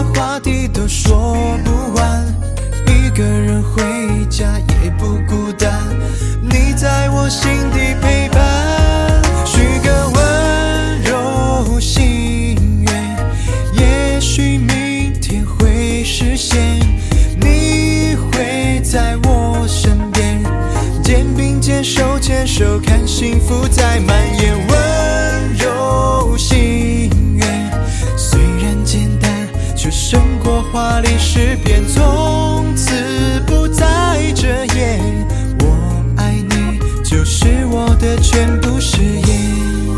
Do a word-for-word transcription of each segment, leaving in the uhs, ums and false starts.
么话题都说不完，一个人回家也不孤单，你在我心底陪伴，许个温柔心愿，也许明天会实现，你会在我身边，肩并肩手牵手，看幸福在蔓延，温柔心愿虽然简单，却胜过华丽诗篇，从此不再遮掩，我爱你就是我的全部誓言。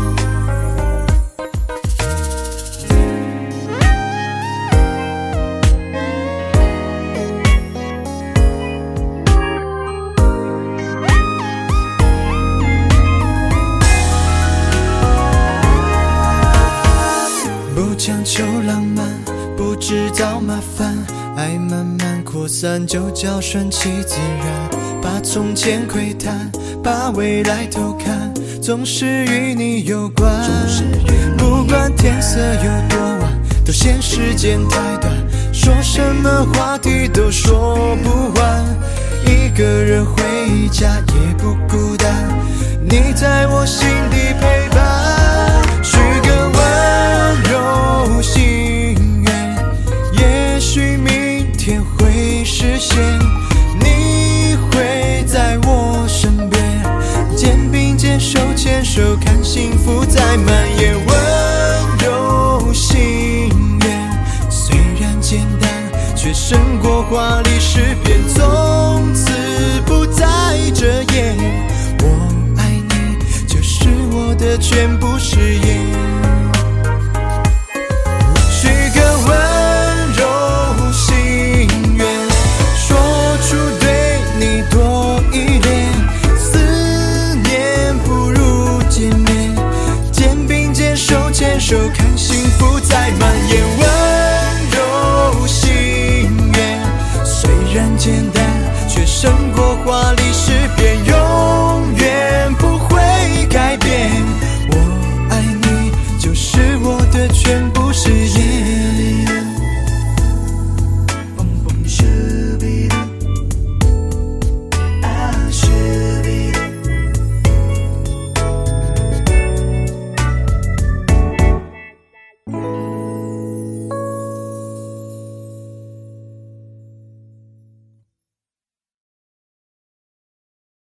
不强求浪漫，不制造麻烦，爱慢慢扩散，就叫顺其自然，把从前窥探，把未来偷看，总是与你有关，不管天色有多晚，都嫌时间太短，说什么话题都说不完，一个人回家也不孤单，你在我心底陪伴，许个温柔心愿，也许明天会实现，你会在我身边，肩并肩手牵手，看幸福在蔓延，温柔心愿虽然简单，却胜过华丽诗篇，从此不再遮掩，我爱你就是我的全部誓言，许个温柔心愿，说出对你多依恋，思念不如见面，肩并肩手牵手，看幸福在蔓延。